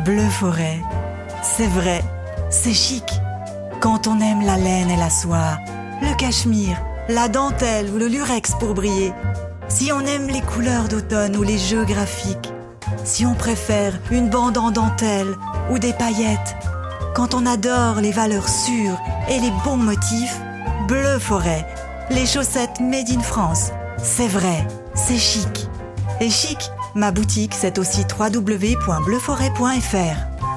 Bleu Forêt, c'est vrai, c'est chic. Quand on aime la laine et la soie, le cachemire, la dentelle ou le lurex pour briller. Si on aime les couleurs d'automne ou les jeux graphiques. Si on préfère une bande en dentelle ou des paillettes. Quand on adore les valeurs sûres et les bons motifs, Bleu Forêt, les chaussettes made in France. C'est vrai, c'est chic. Et chic, ma boutique, c'est aussi www.bleuforêt.fr.